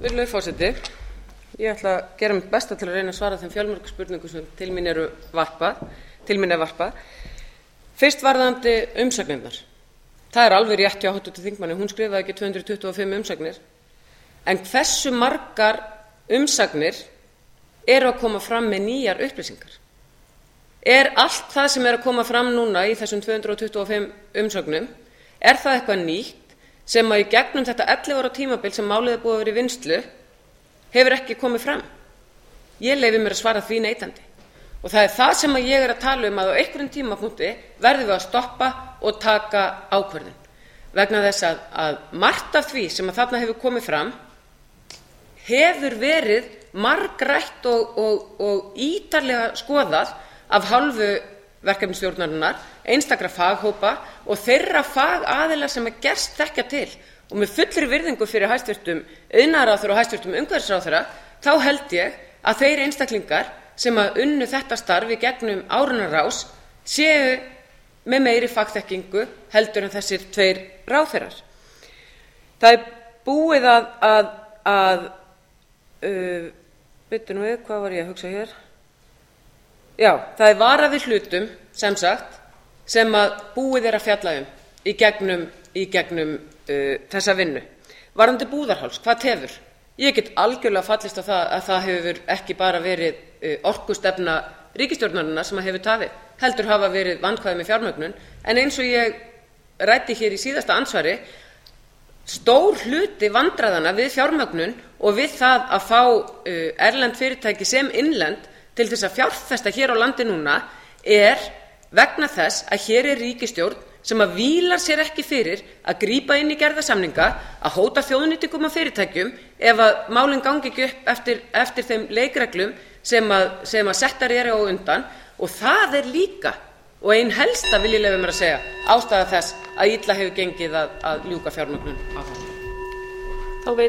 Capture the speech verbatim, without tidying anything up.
Virðulegur forseti. Ég ætla að gera mitt besta til að reyna að svara þeim fjölmörgu spurningum sem til mín eru varpað, til mín er varpað. Fyrst varðandi umsagnirnar. Það er alveg rétt hjá háttvirtum þingmanni, hún skrifaði ekki tvö hundruð tuttugu og fimm umsagnir. En hversu margar umsagnir eru að koma fram með nýjar upplýsingar? Er allt það sem er að koma fram núna í þessum tvö hundruð tuttugu og fimm umsögnum, er það eitthvað nýtt sem að í gegnum þetta ellefu ára tímabil sem málið er búið að vera í vinnslu hefur ekki komið fram? Ég leyfi mér að svara því neitandi. Og það er það sem að ég er að tala um, að á einhverjum tímapunkti verðum við að stoppa og taka ákvörðun. Vegna þess að, að margt af því sem að þarna hefur komið fram hefur verið margrætt og, og, og ítarlega skoðað af hálfu verkefnisstjórnarinnar, einstakra faghópa og þeirra fagaðila sem að gerst þekkja til. Og með fullri virðingu fyrir hæstvirtum iðnaðarráðherra og hæstvirtum umhverfisráðherra, þá held ég að þeir einstaklingar sem að unnu þetta starf í gegnum áranna rás séu með meiri fagþekkingu heldur en þessir tveir ráðherrar. Það er búið að, að, að uh, byrju nú við, hvað var ég að hugsa hér? Já, það er varað við hlutum, sem sagt, sem að búið er að fjalla um í gegnum, í gegnum uh, þessa vinnu. Varðandi Búðarháls, hvað tefur? Ég get algjörlega fallist á það að það hefur ekki bara verið uh, orkustefna ríkisstjórnarinnar sem hefur tafið, heldur hafa verið vandkvæði með fjármögnun, en eins og ég ræddi hér í síðasta andsvari, stór hluti vandræðanna við fjármögnun og við það að fá uh, erlend fyrirtæki sem innlend til þess að fjárfesta hér á landi núna er vegna þess að hér er ríkisstjórn sem að vílar sér ekki fyrir að grípa inn í gerða samninga, að hóta þjóðnýtingum af fyrirtækjum ef að málin gangi ekki upp eftir, eftir þeim leikreglum sem að, sem að settar eru á undan. Og það er líka, og ein helsta vil ég leyfa mér að segja, ástæða þess að illa hefur gengið að, að ljúka fjármögnun á það.